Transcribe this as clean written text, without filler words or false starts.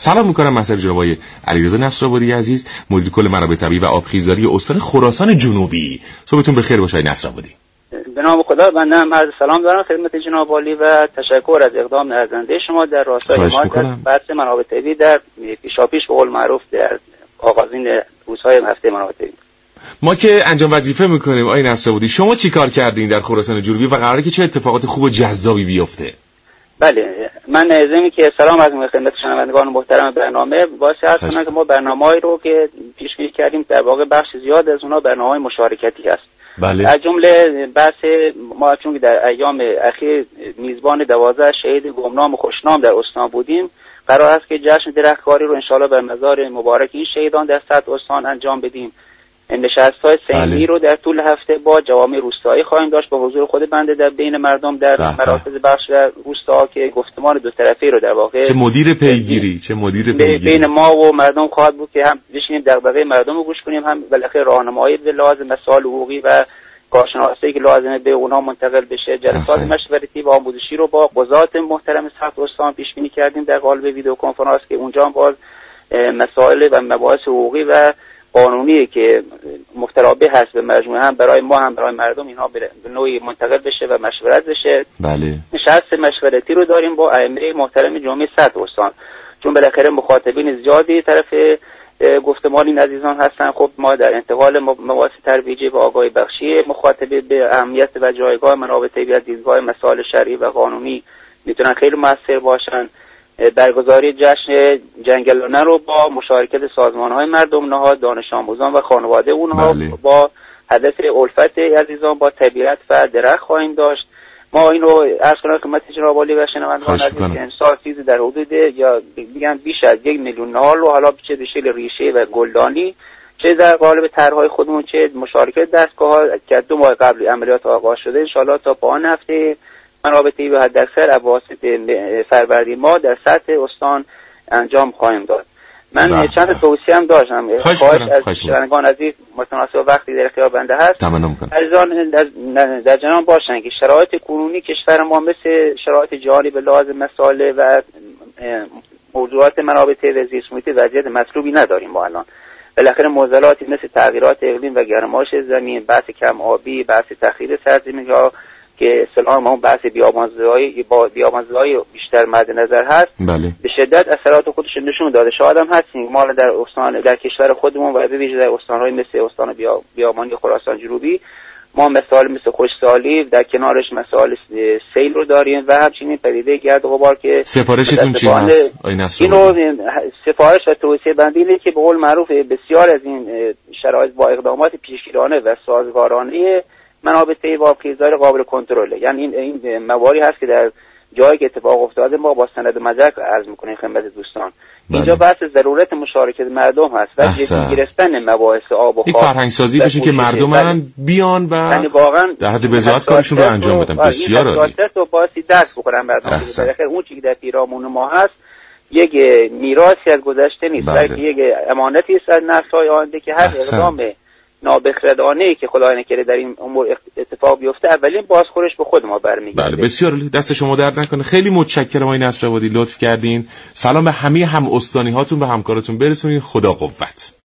سلام میکنم محضر جناب آقای علیرضا نصرآبادی عزیز، مدیر کل منابع طبیعی و آبخیزداری استان خراسان جنوبی. صبحتون بخیر باشه آقای نصرآبادی. به نام خدا. بنده هم عرض سلام دارم خدمت جناب عالی و تشکر از اقدام نظرنده شما در راستای ما در بحث منابع طبیعی در پیشاپیش به قول معروف در آغازین روزهای هفته منابع طبیعی. ما که انجام وظیفه میکنیم آقای نصرآبادی، شما چی کار کردین در خراسان جنوبی و قراره که چه اتفاقات خوب و جذابی بیفته؟ بله، من ضمن که سلام از خدمت شنوندگان محترم برنامه واسه هست کنم که ما برنامه‌ای رو که پیش بینی کردیم در واقع بخش زیاد از اونها برنامه‌های مشارکتی هست. بله. از جمله بحث ما چون در ایام اخیر میزبان 12 شهید گمنام و خوشنام در استان بودیم، قرار است که جشن درختکاری رو انشالله بر مزار مبارک این شهیدان در سطح استان انجام بدیم. نشست‌های سنگی رو در طول هفته با جوامع روستایی خواهیم داشت با حضور خود بنده در بین مردم در مراکز بخش و روستا که گفتمان دو طرفه رو در واقع چه مدیر پیگیری بین ما و مردم خواهد بود که هم بشینیم دغدغه مردم رو گوش کنیم، هم بالاخره راهنمایی به لازم مسائل حقوقی و کارشناسی که لازمه به اونها منتقل بشه. جلسات مشورتی و آموزشی رو با قضات محترم سطح استان پیش بینی کردیم در قالب ویدیو کنفرانس که اونجا هم باز مسائل و مباحث حقوقی و قانونی که مترابط هست به مجموعه هم برای ما هم برای مردم اینها به نوعی منتقل بشه و مشورت بشه. بله. نشست مشورتی رو داریم با ائمه محترم جمعیت سطح استان، چون بالاخره مخاطبین زیادی طرف گفتمان این عزیزان هستن. خب ما در انتقال مباحث ترویجی و آگاهی بخشی مخاطبین به اهمیت و جایگاه منابع طبیعی از دیدگاه مسائل شرعی و قانونی میتونن خیلی موثر باشن. برگزاری جشن جنگلانه رو با مشارکت سازمان‌های مردم نهاد، دانش آموزان و خانواده اونها با هدف الفت عزیزان با طبیعت و درخت خواهیم داشت. ما این رو عرض کنم خدمت جناب عالی و شنوندگان عزیز که امسال چیزی در حدود یا میگن بیش از 1 میلیون نهال رو حالا چه به شکل ریشه و گلدانی چه در قالب طرح‌های خودمون چه مشارکت دستگاه‌ها که 2 ماه قبل عملیات آغاز شده ان شاءالله تا پایان هفته منابع طبیعی و حداکثر اواسط فروردین ما در سطح استان انجام خواهیم داد. من چند توصیه هم داشتم. خواهش از شنوندگان عزیز متناسب وقتی در اختیار بنده هست عزیزان در جنان باشن که شرایط کنونی کشور ما مثل شرایط جهانی به لحاظ مسائل و موضوعات منابع طبیعی و زیست محیطی وضعیت مطلوبی نداریم. ما الان بالاخره معضلاتی مثل تغییرات اقلیم و گرمایش زمین، بحث کم آبی، بحث تخریب سرزمین‌ها که اصطلاحاً اون بحث بیابانزایی بیشتر مد نظر هست. بله. به شدت اثرات خودش نشون داده. شاید هم هستیم ما در استان در کشور خودمون و به ویژه در استان‌های مثل استان بیابانی خراسان جنوبی ما مثال مثل خشکسالی در کنارش مسائل سیل رو داریم و همچنین پدیده گرد و غبار که سفارشتون چی هست آقای نصرآبادی؟ اینو سفارش و توصیه بندی اینه که به قول معروف بسیار از این شرایط با اقدامات پیشگیرانه و سازگارانه منابع طبیعی و آبخیزداری قابل کنترله. یعنی این مواردی هست که در جایی که اتفاق افتاده ما با سند مدرک عرض میکنیم خدمت دوستان. اینجا بحث ضرورت مشارکت مردم هست و جدی گرفتن مباحث آب و خواب. این فرهنگ سازی بشه که مردم بیان و یعنی در حد بذات کارشون رو انجام بدن. بسیار عالی. تو باسی درس بخورن مردم. بالاخره اون چیزی که در پیرامون ما هست یک میراثی از گذشته نیست، بلکه یک امانتی است از نسل‌های آینده که هر اقدام نابخردانه‌ای که خدای نکرده در این امور اتفاق بیفته اولین بازخورش به خود ما برمیگرده. بله بسیار عالی، دست شما درد نکنه. خیلی متشکرم آقای نصرآبادی، لطف کردین. سلام به همه هم استانی هاتون به همکارتون برسونین. خدا قوت.